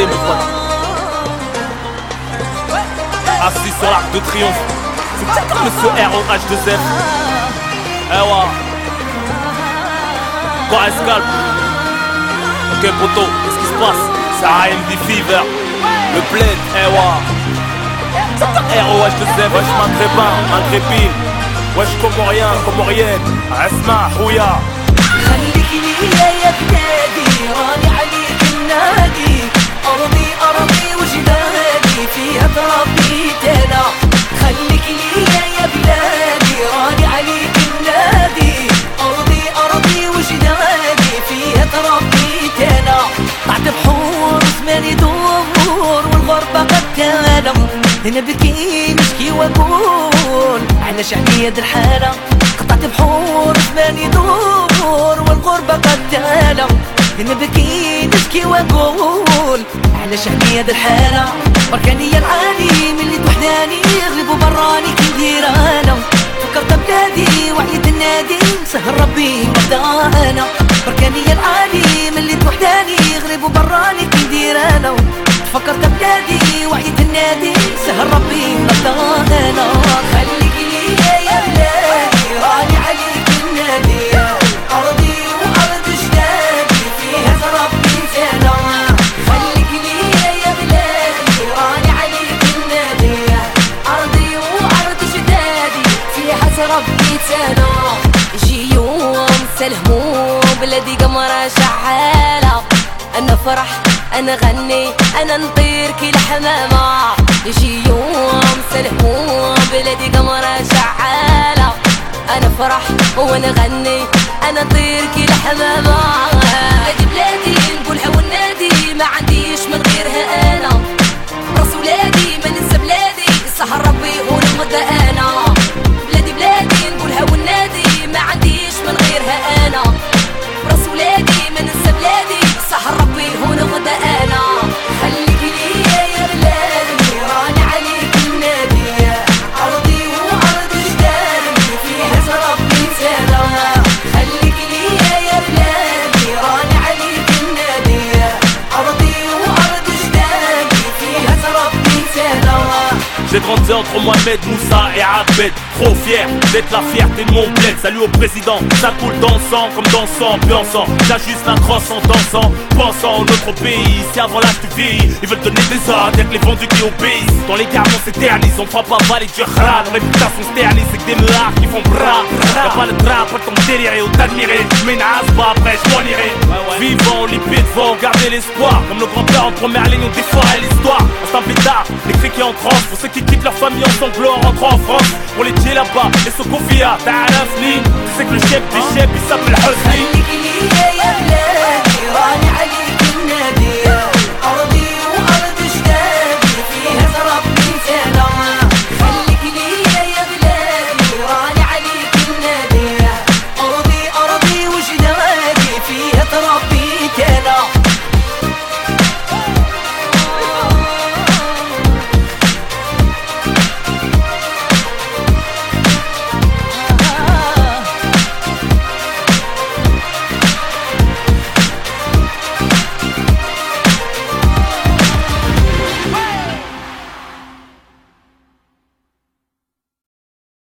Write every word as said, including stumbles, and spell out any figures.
mes potes. Assis sur l'arc de triomphe. C'est peut-être comme ce R O H deux F. Eh ouais. Quoi escalpe. Ok poto, qu'est-ce qui se passe? C'est A M D Fever. Le bled, eh ouais. R O H deux F, wesh maghrébin, maghrébine. wesh comorien, comorienne. اسمع خويا خليك ليا يا بلادي راني عليك النادي أرضي أرضي وجدادي فيها تربيت أنا خليك ليا يا بلادي راني عليك النادي أرضي أرضي وجدادي فيها تربيت أنا طلعت بحور زماني دور والغربة قد تالم هنا بكي نشكي واقول علاش عليا هاد الحالة قطعت بحور زماني دور والغربة قد تالم هنا بكي نشكي واقول علاش عليا هاد الحالة بركاني يا العالي ملي توحداني غريب براني كي ندير انا فكرت بلادي وعيت النادي سهر ربي نبدا انا بركاني يا العالي ملي توحداني غريب براني كي ندير انا فكرت بلادي وعيت النادي سهر ربي نبدا انا خليك ليا يا بلادي راني عليك النادي ارضي وارض جدادي فيها تربيت انا خليك ليا يا بلادي راني عليك النادي ارضي وارض جدادي فيها تربيت انا يجي يوم سلهمو بلادي قمرة شحالة انا فرح انا غني انا نطير كي الحمامة يجي يوم سلهمو بلادي قمرة شعالة انا فرح وانا غني انا نطير كي الحمامة بلادي بلادي نقولها والنادي ما عنديش من غيرها انا راس ولادي ما ننسى بلادي سهر ربي ونغدا انا بلادي بلادي نقولها والنادي ما عنديش من غيرها انا راس ولادي ما ننسى بلادي سهر ربي ونغدا انا خليك ليا يا بلادي راني عليك النادي ارضي وارض جدادي فيها تربيت انا خليك ليا يا بلادي راني عليك النادي ارضي وارض جدادي فيها تربيت انا J'ai grandi entre Mohamed, Moussa et Abed. Trop fier d'être la fierté de mon bled. Salut au président, ça coule dans le sang comme dans le sang, puissant. J'ajuste la crosse en dansant, pensant à notre pays. Si avant l'âge tu vieillis, ils veulent donner des ordres, y'a que les vendus qui obéissent. Dans les gardes on s'éternise, on fera pas valer du rat. Nos réputations se ternissent, c'est que des meurs qui font bras. Y'a pas le drap, pas le temps de délirer ou d'admirer. Mais n'as pas après, je m'en irai. Vivant, lippé devant, garder l'espoir. Comme nos grands-pères en première ligne, on déforé l'histoire. On s'en pétard, les cris qui en transe. Pour ceux qui quittent leur famille en sanglots, rentrant en France. Pour les tiers là-bas, et ce qu'on vit à Tarafni. Tu sais que le chef des chefs, il s'appelle Hosni.